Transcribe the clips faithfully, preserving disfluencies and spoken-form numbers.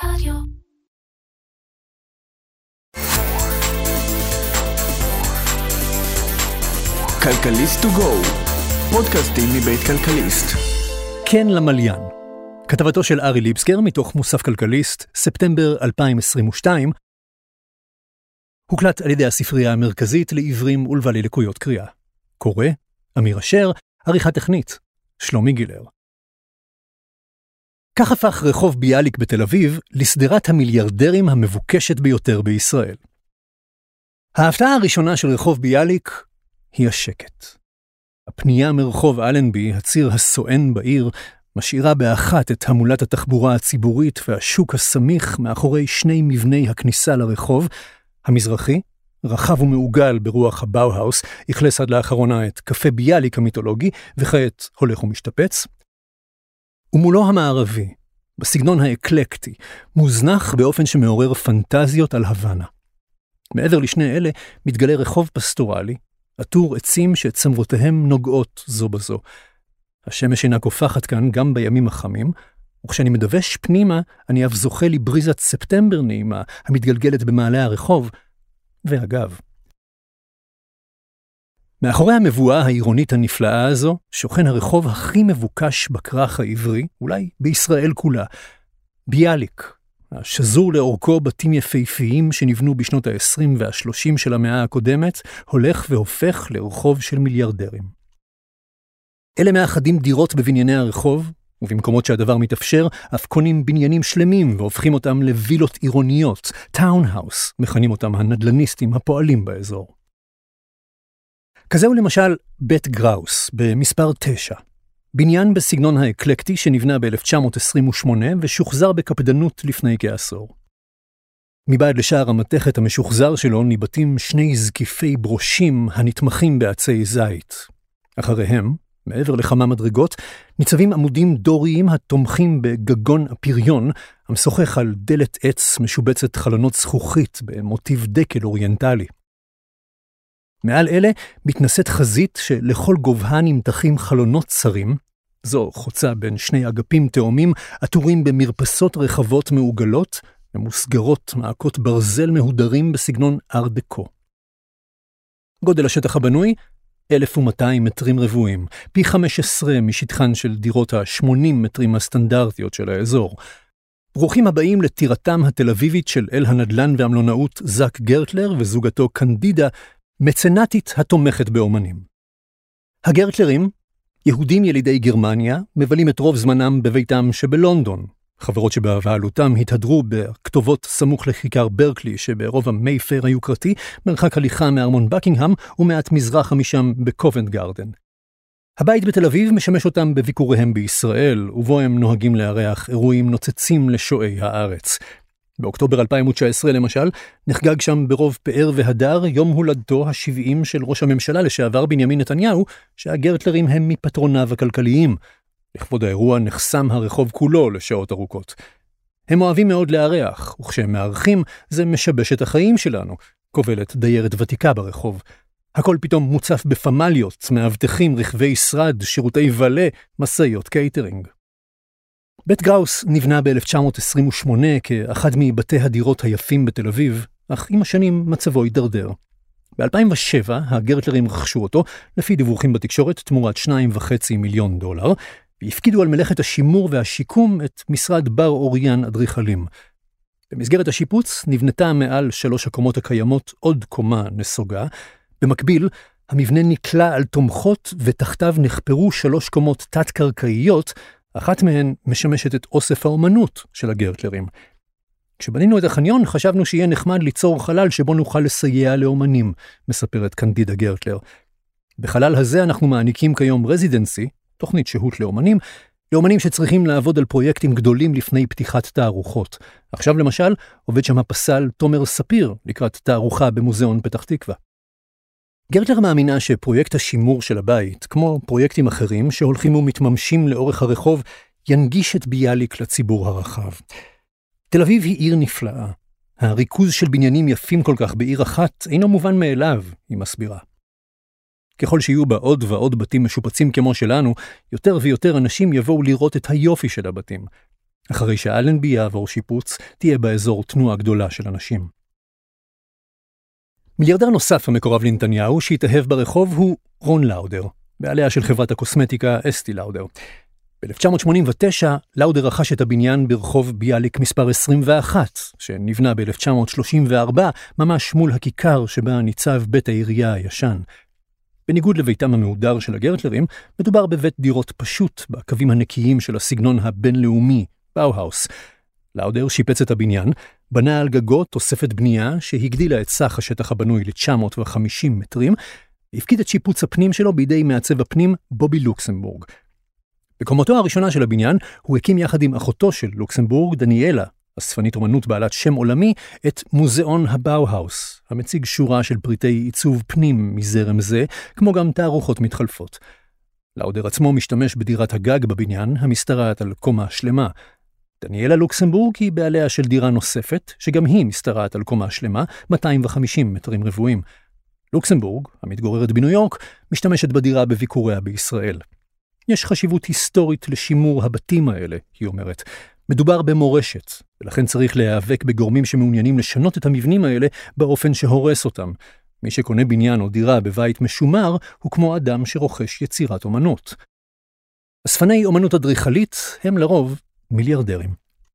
רדיו. כלכליסט טו גו, פודקאסטים מבית כלכליסט. כן למליין. כתבתו של ארי ליבסקר מתוך מוסף כלכליסט, ספטמבר אלפיים עשרים ושתיים, הוקלט על ידי הספרייה המרכזית לעיוורים ולבעלי לקויות קריאה. קורא, אמיר אשר, עריכה טכנית, שלומי גילר. כך הפך רחוב ביאליק בתל אביב לסדרת המיליארדרים המבוקשת ביותר בישראל. ההפתעה הראשונה של רחוב ביאליק היא השקט. הפנייה מרחוב אלנבי, הציר הסואן בעיר, משאירה באחת את המולת התחבורה הציבורית והשוק הסמיך מאחורי שני מבני הכניסה לרחוב, המזרחי, רחב ומעוגל ברוח הבאוהאוס, אכלס עד לאחרונה את קפה ביאליק המיתולוגי, וכעת הולך ומשתפץ, ומולו המערבי, בסגנון האקלקטי, מוזנח באופן שמעורר פנטזיות על הוואנה. מעבר לשני אלה מתגלה רחוב פסטורלי, עטור עצים שצמרותיהם נוגעות זו בזו. השמש אינה קופחת כאן גם בימים החמים, וכשאני מדווש פנימה, אני אף זוכה לבריזת ספטמבר נעימה, המתגלגלת במעלה הרחוב, ואגב. מאחורי המבואה העירונית הנפלאה הזו, שוכן הרחוב הכי מבוקש בכרך העברי, אולי בישראל כולה, ביאליק, השזור לאורכו בתים יפהפיים שנבנו בשנות ה-עשרים וה-שלושים של המאה הקודמת, הולך והופך לרחוב של מיליארדרים. אלה מאחדים דירות בבנייני הרחוב, ובמקומות שהדבר מתאפשר, אף קונים בניינים שלמים והופכים אותם לווילות עירוניות, טאונהאוס, מכנים אותם הנדלניסטים הפועלים באזור. כזהו למשל בית גראוס, במספר תשע. בניין בסגנון האקלקטי שנבנה ב-אלף תשע מאות עשרים ושמונה ושוחזר בקפדנות לפני כעשור. מבעד לשער המתכת המשוחזר שלו ניבטים שני זקיפי ברושים הנתמכים בעצי זית. אחריהם, מעבר לכמה מדרגות, ניצבים עמודים דוריים התומכים בגגון הפריון, המשוחח על דלת עץ משובצת חלונות זכוכית במוטיב דקל אוריינטלי. מעל אלה מתנשאת חזית שלכל גובהה נמתחים חלונות צרים, זו חוצה בין שני אגפים תאומים, עטורים במרפסות רחבות מעוגלות, ומוסגרות מעקות ברזל מהודרים בסגנון ארט דקו. גודל השטח הבנוי, אלף ומאתיים מטרים רבועים, פי חמש עשרה משטחן של דירות ה-שמונים מטרים הסטנדרטיות של האזור. ברוכים הבאים לטירתם התל אביבית של אל הנדלן והמלונאות זק גרטלר וזוגתו קנדידה, מצנטית התומכת באומנים. הגרטלרים, יהודים ילידי גרמניה, מבלים את רוב זמנם בביתם שבלונדון. חברות שבבעלותם התהדרו בכתובות סמוך לכיכר ברקלי שברוב המייפייר היוקרתי, מרחק הליכה מארמון בקינגהאם ומעט מזרחה משם בקובנט גארדן. הבית בתל אביב משמש אותם בביקוריהם בישראל, ובו הם נוהגים לארח אירועים נוצצים לשואי הארץ. באוקטובר אלפיים תשע עשרה למשל, נחגג שם ברוב פאר והדר יום הולדתו ה-שבעים של ראש הממשלה לשעבר בנימין נתניהו, שהגרטלרים הם מפטרוניו הכלכליים. לכבוד האירוע נחסם הרחוב כולו לשעות ארוכות. הם אוהבים מאוד לארח, וכשהם מארחים זה משבש את החיים שלנו, קובלת דיירת ותיקה ברחוב. הכל פתאום מוצף בפמליות, מאבטחים, רכבי שרד, שירותי ולה, מסעיות קייטרינג. בית גראוס נבנה ב-אלף תשע מאות עשרים ושמונה כאחד מבתי הדירות היפים בתל אביב, אך עם השנים מצבו הידרדר. ב-אלפיים ושבע הגרטלרים רכשו אותו, לפי דיווחים בתקשורת, תמורת שניים וחצי מיליון דולר, והפקידו על מלאכת השימור והשיקום את משרד בר אוריין אדריכלים. במסגרת השיפוץ נבנתה מעל שלוש הקומות הקיימות עוד קומה נסוגה. במקביל, המבנה נקלע על תומכות ותחתיו נחפרו שלוש קומות תת-קרקעיות, אחת מהן משמשת את אוסף האומנות של הגרטלרים. כשבנינו את החניון חשבנו שיהיה נחמד ליצור חלל שבו נוכל לסייע לאומנים, מספרת קנדידה גרטלר. בחלל הזה אנחנו מעניקים כיום רזידנסי, תוכנית שהות לאומנים, לאומנים שצריכים לעבוד על פרויקטים גדולים לפני פתיחת תערוכות. עכשיו למשל עובד שם הפסל תומר ספיר לקראת תערוכה במוזיאון פתח תקווה. גרטלר מאמינה שפרויקט השימור של הבית, כמו פרויקטים אחרים שהולכים ומתממשים לאורך הרחוב, ינגיש את ביאליק לציבור הרחב. תל אביב היא עיר נפלאה. הריכוז של בניינים יפים כל כך בעיר אחת אינו מובן מאליו, היא מסבירה. ככל שיהיו בה עוד ועוד בתים משופצים כמו שלנו, יותר ויותר אנשים יבואו לראות את היופי של הבתים. אחרי שאלנבי יעבור שיפוץ, תהיה באזור תנועה גדולה של אנשים. מיליארדר נוסף המקורב לנתניהו שהתאהב ברחוב הוא רון לאודר, בעליה של חברת הקוסמטיקה אסתי לאודר. ב-אלף תשע מאות שמונים ותשע לאודר רכש את הבניין ברחוב ביאליק מספר עשרים ואחת, שנבנה ב-אלף תשע מאות שלושים וארבע, ממש מול הכיכר שבה ניצב בית העירייה הישן. בניגוד לביתם המהודר של הגרטלרים, מדובר בבית דירות פשוט בקווים הנקיים של הסגנון הבינלאומי, באוהאוס. לאודר שיפץ את הבניין, בנה על גגות תוספת בנייה שהגדילה את סך השטח הבנוי ל-תשע מאות וחמישים מטרים, והפקיד את שיפוץ הפנים שלו בידי מעצב הפנים בובי לוקסמבורג. בקומתו הראשונה של הבניין, הוא הקים יחד עם אחותו של לוקסמבורג, דניאלה, אספנית אומנות בעלת שם עולמי, את מוזיאון הבאוהאוס, המציג שורה של פריטי עיצוב פנים מזרם זה, כמו גם תערוכות מתחלפות. לאודר עצמו משתמש בדירת הגג בבניין, המשתרעת על קומה שלמה. דניאלה לוקסמבורג היא בעליה של דירה נוספת, שגם היא משתרעת על קומה שלמה, מאתיים וחמישים מטרים רבועים. לוקסמבורג, המתגוררת בניו יורק, משתמשת בדירה בביקוריה בישראל. יש חשיבות היסטורית לשימור הבתים האלה, היא אומרת. מדובר במורשת, ולכן צריך להיאבק בגורמים שמעוניינים לשנות את המבנים האלה באופן שהורס אותם. מי שקונה בניין או דירה בבית משומר, הוא כמו אדם שרוכש יצירת אומנות. אספני אומנות אדריכלית הם לרוב מיליארדרים.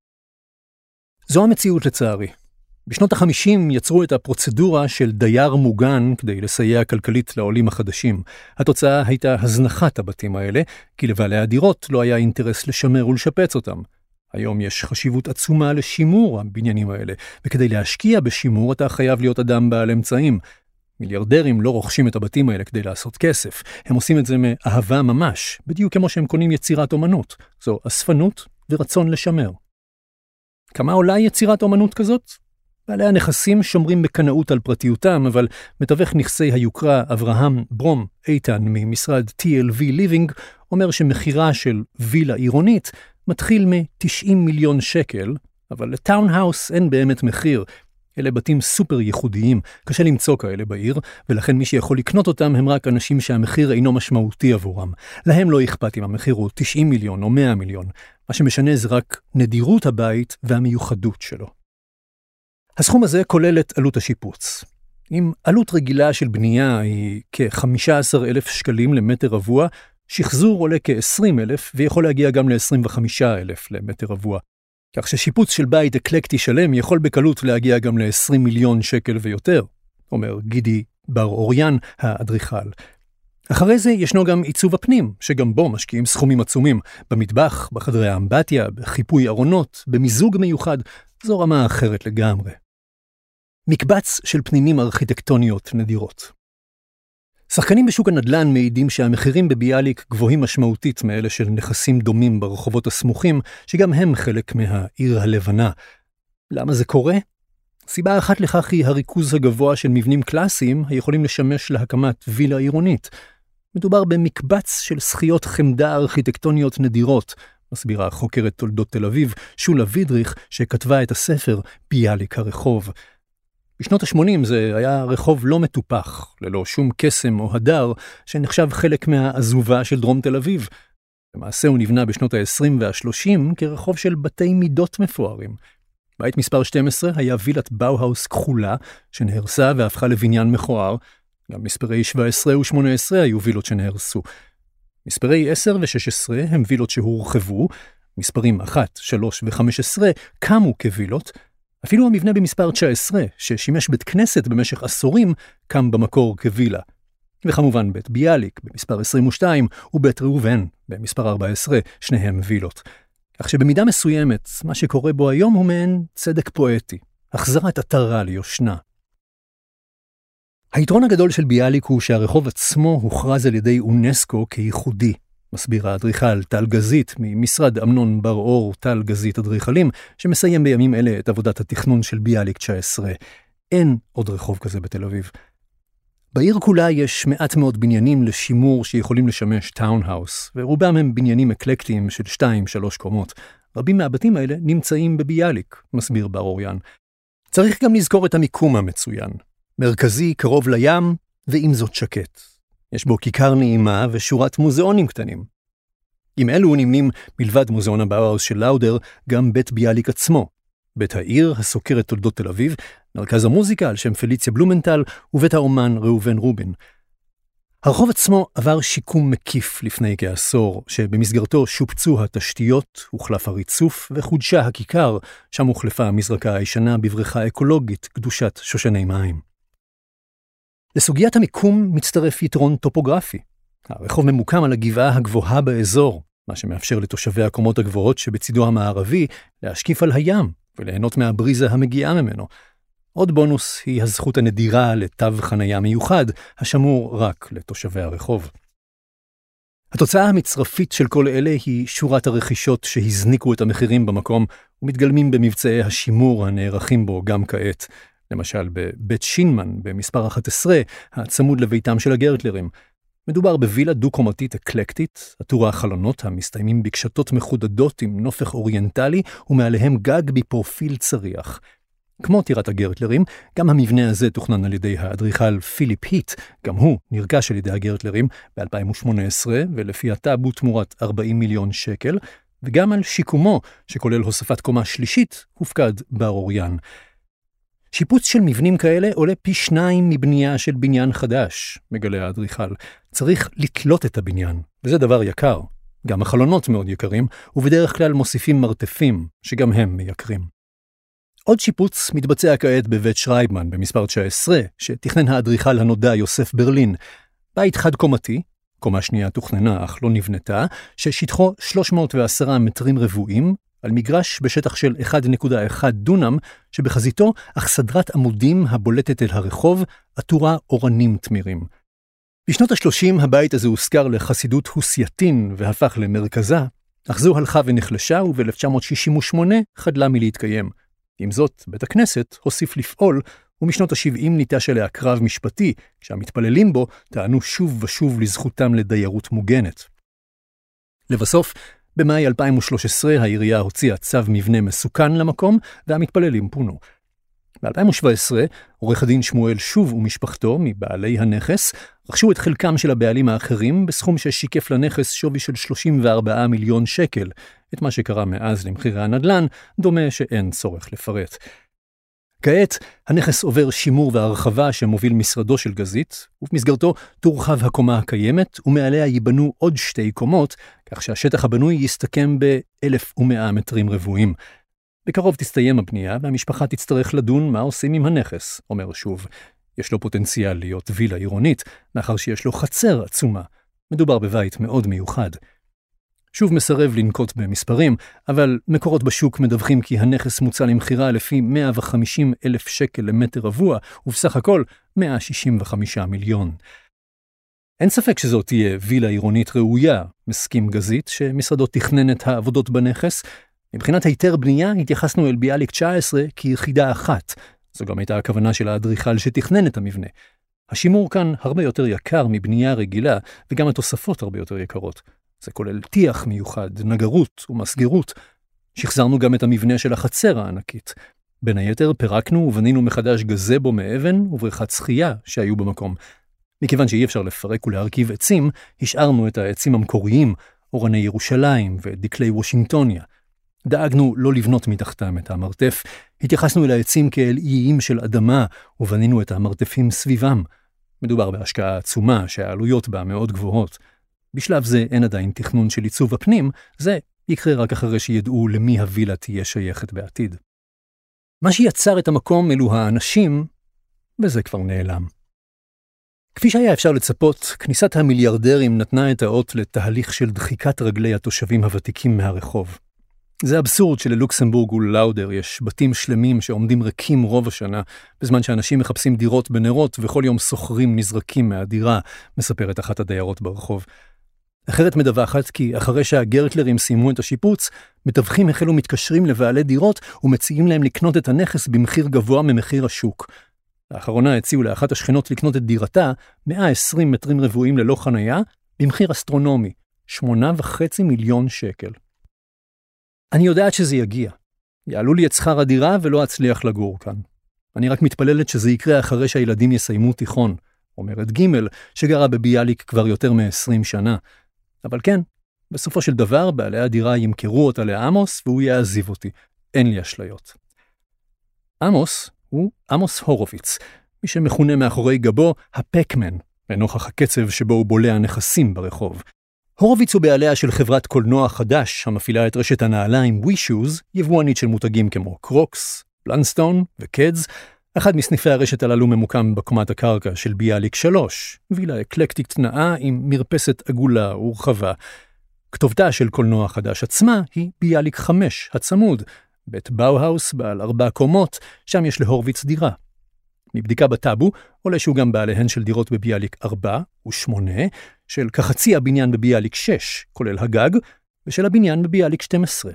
זו המציאות לצערי. בשנות ה-חמישים יצרו את הפרוצדורה של דייר מוגן כדי לסייע כלכלית לעולים החדשים. התוצאה הייתה הזנחת הבתים האלה, כי לבעלי הדירות לא היה אינטרס לשמר ולשפץ אותם. היום יש חשיבות עצומה לשימור הבניינים האלה, וכדי להשקיע בשימור אתה חייב להיות אדם בעל אמצעים. מיליארדרים לא רוכשים את הבתים האלה כדי לעשות כסף. הם עושים את זה מאהבה ממש, בדיוק כמו שהם קונים יצירת אומנות. זו אספנות ורצון לשמר. כמה עולה יצירת אומנות כזאת? בעלי הנכסים שומרים בקנאות על פרטיותם, אבל מתווך נכסי היוקרה אברהם ברום איתן ממשרד טי אל וי Living אומר שמחירה של וילה עירונית מתחיל מ-תשעים מיליון שקל, אבל לטאונהאוס אין באמת מחיר. אלה בתים סופר ייחודיים, קשה למצוא כאלה בעיר, ולכן מי שיכול לקנות אותם הם רק אנשים שהמחיר אינו משמעותי עבורם. להם לא אכפת אם המחיר הוא תשעים מיליון או מאה מיליון. מה שמשנה זה רק נדירות הבית והמיוחדות שלו. הסכום הזה כולל את עלות השיפוץ. אם עלות רגילה של בנייה היא כ-חמישה עשר אלף שקלים למטר רבוע, שחזור עולה כ-עשרים אלף ויכול להגיע גם ל-עשרים וחמישה אלף למטר רבוע. כך ששיפוץ של בית אקלקטי שלם יכול בקלות להגיע גם ל-עשרים מיליון שקל ויותר, אומר גידי בר אוריין, האדריכל. אחרי זה ישנו גם עיצוב הפנים, שגם בו משקיעים סכומים עצומים, במטבח, בחדרי האמבטיה, בחיפוי ארונות, במיזוג מיוחד, זו רמה אחרת לגמרי. מקבץ של פנינים ארכיטקטוניות נדירות. שחקנים בשוק הנדל"ן מעידים שהמחירים בביאליק גבוהים משמעותית מאלה של נכסים דומים ברחובות הסמוכים, שגם הם חלק מהעיר הלבנה. למה זה קורה? סיבה אחת לכך היא הריכוז הגבוה של מבנים קלאסיים היכולים לשמש להקמת וילה עירונית. מדובר במקבץ של שכיות חמדה ארכיטקטוניות נדירות, מסבירה חוקרת תולדות תל אביב, שולה וידריך, שכתבה את הספר ביאליק הרחוב. בשנות ה-שמונים זה היה רחוב לא מטופח, ללא שום קסם או הדר, שנחשב חלק מהעזובה של דרום תל אביב. למעשה הוא נבנה בשנות ה-עשרים וה-שלושים כרחוב של בתי מידות מפוארים. בית מספר שתים עשרה היה וילת באוהאוס כחולה, שנהרסה והפכה לבניין מכוער. גם מספרי שבע עשרה ו-שמונה עשרה היו וילות שנהרסו. מספרי עשר ו-שש עשרה הם וילות שהורחבו, מספרים אחת, שלוש ו-חמש עשרה קמו כווילות, אפילו המבנה במספר תשע עשרה, ששימש בית כנסת במשך עשורים, קם במקור כווילה. וכמובן בית ביאליק במספר עשרים ושתיים ובית ראובן במספר ארבע עשרה, שניהם וילות. כך שבמידה מסוימת, מה שקורה בו היום הוא מעין צדק פואטי, החזרת עטרה ליושנה. היתרון הגדול של ביאליק הוא שהרחוב עצמו הוכרז על ידי אונסקו כייחודי. מסביר האדריכל טל גזית ממשרד אמנון בר אור טל גזית אדריכלים, שמסיים בימים אלה את עבודת התכנון של ביאליק תשע עשרה. אין עוד רחוב כזה בתל אביב. בעיר כולה יש מעט מאוד בניינים לשימור שיכולים לשמש טאונהאוס, ורובם הם בניינים אקלקטיים של שתיים שלוש קומות. רבים מהבתים האלה נמצאים בביאליק, מסביר בר אוריין. צריך גם לזכור את המיקום המצוין. מרכזי, קרוב לים, ועם זאת שקט. יש בו כיכר נעימה ושורת מוזיאונים קטנים. עם אלו נמנים מלבד מוזיאון הבאואוס של לאודר, גם בית ביאליק עצמו, בית העיר הסוקר את תולדות תל אביב, מרכז המוזיקה על שם פליציה בלומנטל, ובית האומן ראובן רובין. הרחוב עצמו עבר שיקום מקיף לפני כעשור, שבמסגרתו שופצו התשתיות, הוחלף הריצוף וחודשה הכיכר, שם הוחלפה המזרקה הישנה בבריכה אקולוגית קדושת שושני מים. לסוגיית המיקום מצטרף יתרון טופוגרפי. הרחוב ממוקם על הגבעה הגבוהה באזור, מה שמאפשר לתושבי הקומות הגבוהות שבצידו המערבי להשקיף על הים וליהנות מהבריזה המגיעה ממנו. עוד בונוס היא הזכות הנדירה לתו חנייה מיוחד, השמור רק לתושבי הרחוב. התוצאה המצרפית של כל אלה היא שורת הרכישות שהזניקו את המחירים במקום, ומתגלמים במבצעי השימור הנערכים בו גם כעת. למשל בבית שינמן, במספר אחת עשרה, הצמוד לביתם של הגרטלרים. מדובר בווילה דו-קומתית אקלקטית, עטורה החלונות המסתיימים בקשתות מחודדות עם נופך אוריינטלי, ומעליהם גג בפרופיל צריח. כמו טירת הגרטלרים, גם המבנה הזה תוכנן על ידי האדריכל פיליפ היט, גם הוא נרכש על ידי הגרטלרים ב-אלפיים ושמונה עשרה, ולפי הטאבו תמורת ארבעים מיליון שקל, וגם על שיקומו, שכולל הוספת קומה שלישית, הופקד בר אוריין. שיפוץ של מבנים כאלה עולה פי שניים מבנייה של בניין חדש, מגלה האדריכל. צריך לתלות את הבניין, וזה דבר יקר. גם החלונות מאוד יקרים, ובדרך כלל מוסיפים מרתפים, שגם הם מייקרים. עוד שיפוץ מתבצע כעת בבית שרייבמן במספר תשע עשרה, שתכנן האדריכל הנודע יוסף ברלין. בית חד קומתי, קומה שנייה תוכננה אך לא נבנתה, ששטחו שלוש מאות ועשרה מטרים רבועים, על מגרש בשטח של אחת נקודה אחת דונם, שבחזיתו אכסדרת עמודים הבולטת אל הרחוב, עטורה אורנים תמירים. בשנות ה-שלושים הבית הזה הוזכר לחסידות הוסייתין והפך למרכזה, אך זו הלכה ונחלשה וב-אלף תשע מאות שישים ושמונה חדלה מלהתקיים. עם זאת, בית הכנסת הוסיף לפעול, ומשנות ה-שבעים ניטש אליה קרב משפטי, כשהמתפללים בו טענו שוב ושוב לזכותם לדיירות מוגנת. לבסוף, במאי אלפיים ושלוש עשרה העירייה הוציאה צו מבנה מסוכן למקום, והמתפללים פונו. ב-אלפיים ושבע עשרה, עורך הדין שמואל שוב ומשפחתו, מבעלי הנכס, רכשו את חלקם של הבעלים האחרים בסכום ששיקף לנכס שווי של שלושים וארבעה מיליון שקל. את מה שקרה מאז למחירי הנדל"ן, דומה שאין צורך לפרט. כעת, הנכס עובר שימור והרחבה שמוביל משרדו של גזית, ובמסגרתו תורחב הקומה הקיימת, ומעליה ייבנו עוד שתי קומות, כך שהשטח הבנוי יסתכם ב-אלף ומאה מטרים רבועים. בקרוב תסתיים הבנייה, והמשפחה תצטרך לדון מה עושים עם הנכס, אומר שוב. יש לו פוטנציאל להיות וילה עירונית, מאחר שיש לו חצר עצומה. מדובר בבית מאוד מיוחד. שוב מסרב לנקוט במספרים, אבל מקורות בשוק מדווחים כי הנכס מוצע למחירה לפי מאה וחמישים אלף שקל למטר רבוע, ובסך הכל מאה שישים וחמישה מיליון. אין ספק שזאת תהיה וילה עירונית ראויה, מסכים גזית, שמשרדו תכנן את העבודות בנכס. מבחינת היתר בנייה התייחסנו אל ביאליק תשע עשרה כיחידה אחת. זו גם הייתה הכוונה של האדריכל שתכנן את המבנה. השימור כאן הרבה יותר יקר מבנייה רגילה, וגם התוספות הרבה יותר יקרות. זה כולל טיח מיוחד, נגרות ומסגרות. שחזרנו גם את המבנה של החצר הענקית. בין היתר פירקנו ובנינו מחדש גזבו מאבן ובריכת שחייה שהיו במקום. מכיוון שאי אפשר לפרק ולהרכיב עצים, השארנו את העצים המקוריים, אורני ירושלים ודקלי וושינגטוניה. דאגנו לא לבנות מתחתם את המרתף, התייחסנו אל העצים כאל איים של אדמה, ובנינו את המרתפים סביבם. מדובר בהשקעה עצומה שהעלויות בה מאוד גבוהות. בשלב זה אין עדיין תכנון של עיצוב הפנים, זה יקרה רק אחרי שידעו למי הווילה תהיה שייכת בעתיד. מה שיצר את המקום אלו האנשים, וזה כבר נעלם. כפי שהיה אפשר לצפות, כניסת המיליארדרים נתנה את האות לתהליך של דחיקת רגלי התושבים הוותיקים מהרחוב. זה אבסורד שללוקסמבורג ולאודר יש בתים שלמים שעומדים ריקים רוב השנה, בזמן שאנשים מחפשים דירות בנרות וכל יום סוחרים נזרקים מהדירה, מספרת אחת הדיירות ברחוב. אחרת מדווחת כי אחרי שהגרטלרים סיימו את השיפוץ, מתווכים החלו מתקשרים לבעלי דירות ומציעים להם לקנות את הנכס במחיר גבוה ממחיר השוק. לאחרונה הציעו לאחת השכנות לקנות את דירתה, מאה ועשרים מטרים רבועים ללא חנייה, במחיר אסטרונומי, שמונה וחצי מיליון שקל. אני יודעת שזה יגיע. יעלו לי את שכר הדירה ולא אצליח לגור כאן. אני רק מתפללת שזה יקרה אחרי שהילדים יסיימו תיכון, אומרת ג' שגרה בביאליק כבר יותר מ-עשרים שנה. אבל כן, בסופו של דבר, בעלי הדירה ימכרו אותה לעמוס, והוא יעזיב אותי. אין לי אשליות. עמוס הוא עמוס הורוביץ, מי שמכונה מאחורי גבו הפקמן, לנוכח הקצב שבו הוא בולע נכסים ברחוב. הורוביץ הוא בעליה של חברת קולנוע חדש, המפעילה את רשת הנעליים WeShoes, יבואנית של מותגים כמו קרוקס, בלנסטון וקדס. אחד מסניפי הרשת הללו ממוקם בקומת הקרקע של ביאליק שלוש, וילה אקלקטית נאה עם מרפסת עגולה ורחבה. כתובתה של קולנוע חדש עצמה היא ביאליק חמש, הצמוד, בית באוהאוס בעל ארבע קומות, שם יש להורוביץ דירה. מבדיקה בטאבו עולה שהוא גם בעליהן של דירות בביאליק ארבע ושמונה, של כחצי הבניין בביאליק שש, כולל הגג, ושל הבניין בביאליק שתים עשרה.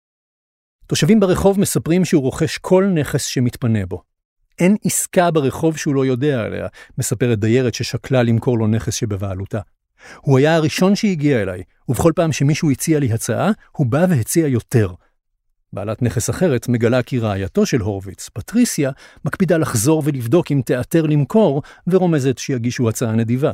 תושבים ברחוב מספרים שהוא רוכש כל נכס שמתפנה בו. אין עסקה ברחוב שהוא לא יודע עליה, מספרת דיירת ששקלה למכור לו נכס שבבעלותה. הוא היה הראשון שהגיע אליי, ובכל פעם שמישהו הציע לי הצעה, הוא בא והציע יותר. בעלת נכס אחרת מגלה כי רעייתו של הורוביץ, פטריסיה, מקפידה לחזור ולבדוק אם תיאטר למכור, ורומזת שיגישו הצעה נדיבה.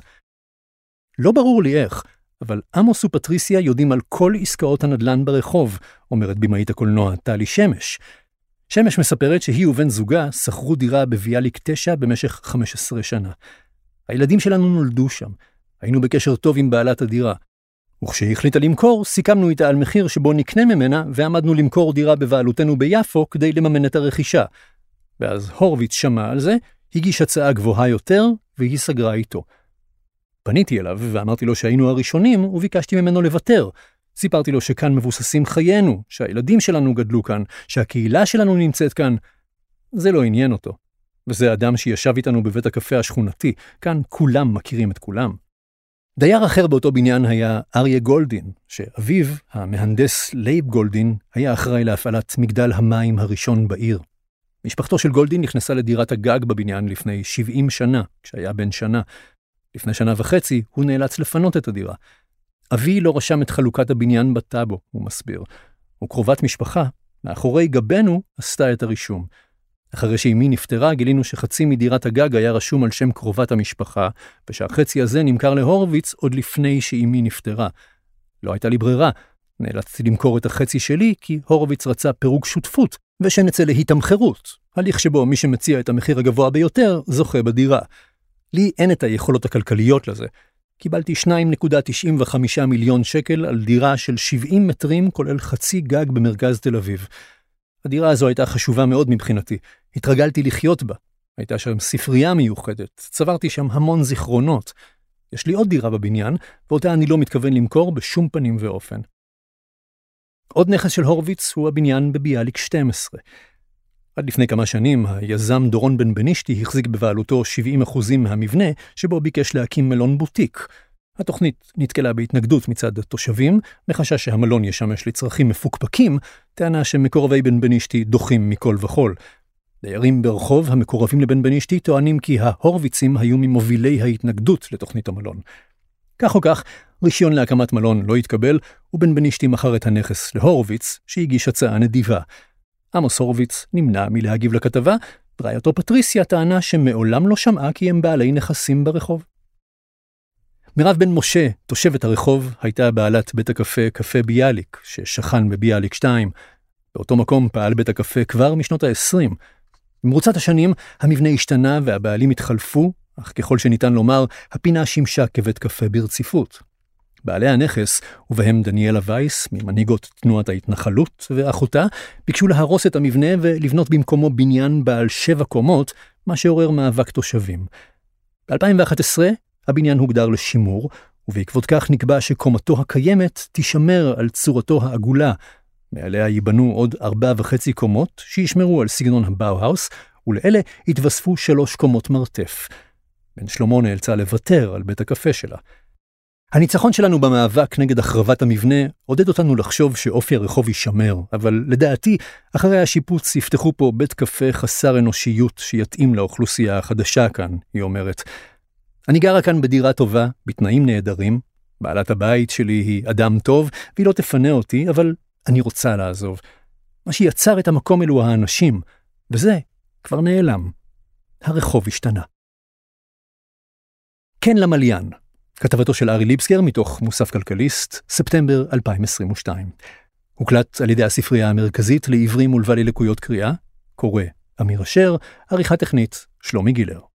לא ברור לי איך, אבל עמוס ופטריסיה יודעים על כל עסקאות הנדל"ן ברחוב, אומרת במאית הקולנוע טלי שמש. שמש מספרת שהיא ובן זוגה שכרו דירה בביאליק תשע במשך חמש עשרה שנה. הילדים שלנו נולדו שם. היינו בקשר טוב עם בעלת הדירה. וכשהיא החליטה למכור, סיכמנו איתה על מחיר שבו נקנה ממנה, ועמדנו למכור דירה בבעלותנו ביפו כדי לממן את הרכישה. ואז הורוביץ שמע על זה, הגיש הצעה גבוהה יותר, והיא סגרה איתו. פניתי אליו ואמרתי לו שהיינו הראשונים, וביקשתי ממנו לוותר. סיפרתי לו שכאן מבוססים חיינו, שהילדים שלנו גדלו כאן, שהקהילה שלנו נמצאת כאן. זה לא עניין אותו. וזה אדם שישב איתנו בבית הקפה השכונתי, כאן כולם מכירים את כולם. דייר אחר באותו בניין היה אריה גולדין, שאביו, המהנדס לייב גולדין, היה אחראי להפעלת מגדל המים הראשון בעיר. משפחתו של גולדין נכנסה לדירת הגג בבניין לפני שבעים שנה, כשהיה בן שנה. לפני שנה וחצי הוא נאלץ לפנות את הדירה. אבי לא רשם את חלוקת הבניין בטאבו, הוא מסביר. וקרובת משפחה, מאחורי גבנו, עשתה את הרישום. אחרי שאמי נפטרה, גילינו שחצי מדירת הגג היה רשום על שם קרובת המשפחה, ושהחצי הזה נמכר להורוביץ עוד לפני שאמי נפטרה. לא הייתה לי ברירה. נאלצתי למכור את החצי שלי, כי הורוביץ רצה פירוק שותפות, ושנצא להתמחרות, הליך שבו מי שמציע את המחיר הגבוה ביותר זוכה בדירה. לי אין את היכולות הכלכליות לזה. קיבלתי שתיים נקודה תשעים וחמישה מיליון שקל על דירה של שבעים מטרים, כולל חצי גג במרכז תל אביב. הדירה הזו הייתה חשובה מאוד מבחינתי. התרגלתי לחיות בה. הייתה שם ספרייה מיוחדת. צברתי שם המון זיכרונות. יש לי עוד דירה בבניין, ואותה אני לא מתכוון למכור בשום פנים ואופן. עוד נכס של הורוביץ הוא הבניין בביאליק שתים עשרה. עד לפני כמה שנים, היזם דורון בן בנישתי החזיק בבעלותו שבעים אחוזים מהמבנה, שבו ביקש להקים מלון בוטיק. התוכנית נתקלה בהתנגדות מצד התושבים, מחשש שהמלון ישמש לצרכים מפוקפקים, טענה שמקורבי בן בנישתי דוחים מכל וכל. דיירים ברחוב המקורבים לבן בנישתי טוענים כי ההורוויצים היו ממובילי ההתנגדות לתוכנית המלון. כך או כך, רישיון להקמת מלון לא התקבל, ובן בנישתי מכר את הנכס להורוביץ, שהגיש הצעה נדיבה. עמוס הורוביץ נמנע מלהגיב לכתבה, ורעייתו פטריסיה טענה שמעולם לא שמעה כי הם בעלי נכסים ברחוב. מירב בן משה, תושבת הרחוב, הייתה בעלת בית הקפה קפה ביאליק, ששכן בביאליק שתיים. באותו מקום פעל בית הקפה כבר משנות ה-עשרים. במרוצת השנים המבנה השתנה והבעלים התחלפו, אך ככל שניתן לומר, הפינה שימשה כבית קפה ברציפות. בעלי הנכס, ובהם דניאלה וייס, ממנהיגות תנועת ההתנחלות, ואחותה, ביקשו להרוס את המבנה ולבנות במקומו בניין בעל שבע קומות, מה שעורר מאבק תושבים. ב-אלפיים ואחת עשרה הבניין הוגדר לשימור, ובעקבות כך נקבע שקומתו הקיימת תישמר על צורתו העגולה. מעליה ייבנו עוד ארבע וחצי קומות, שישמרו על סגנון הבאוהאוס, ולאלה התווספו שלוש קומות מרתף. בן שלמה נאלצה לוותר על בית הקפה שלה. הניצחון שלנו במאבק נגד החרבת המבנה עודד אותנו לחשוב שאופי הרחוב יישמר, אבל לדעתי, אחרי השיפוץ יפתחו פה בית קפה חסר אנושיות שיתאים לאוכלוסייה החדשה כאן, היא אומרת. אני גרה כאן בדירה טובה, בתנאים נהדרים. בעלת הבית שלי היא אדם טוב, והיא לא תפנה אותי, אבל אני רוצה לעזוב. מה שיצר את המקום אלו האנשים, וזה כבר נעלם. הרחוב השתנה. כן למליין. כתבתו של ארי ליבסקר מתוך מוסף כלכליסט, ספטמבר אלפיים עשרים ושתיים. הוקלט על ידי הספרייה המרכזית לעברים ולבעלי לקויות קריאה, קורא אמיר אשר, עריכה טכנית שלומי גילר.